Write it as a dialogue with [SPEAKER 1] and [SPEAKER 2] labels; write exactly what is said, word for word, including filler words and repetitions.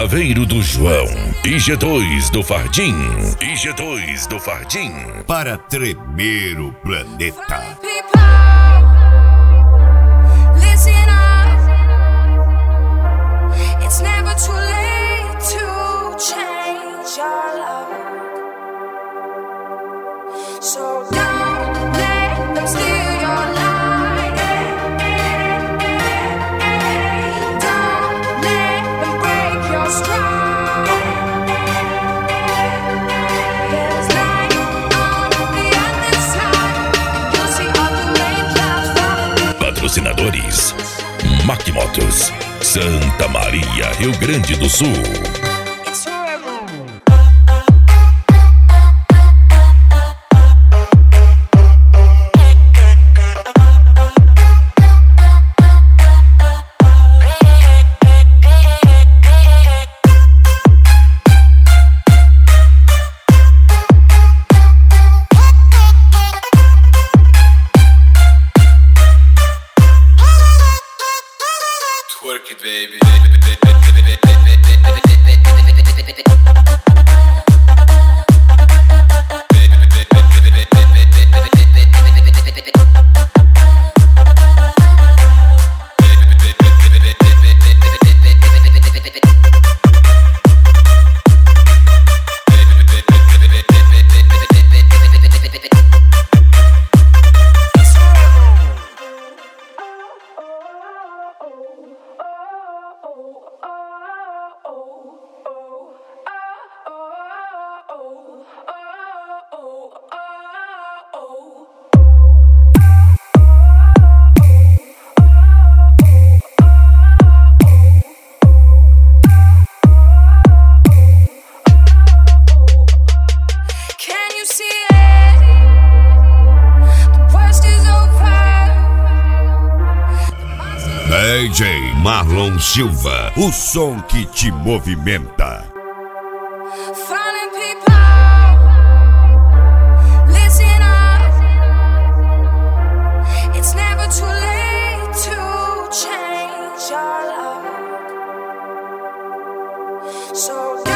[SPEAKER 1] Chaveiro do João e G dois do Fardim. E G dois do Fardim.
[SPEAKER 2] Para tremer o planeta.
[SPEAKER 3] It's never too late to change your love. So don't let them steal your light. Don't let them break your stride. There's light on the other side. You'll see all the rain clouds falling.
[SPEAKER 1] Patrocinadores: Mac Motos, Santa Maria, Rio Grande do Sul.
[SPEAKER 4] Work it, baby.
[SPEAKER 2] D J Marlon Silva, o som que te movimenta.
[SPEAKER 3] Falling people, listen up. It's never too late to change your love. So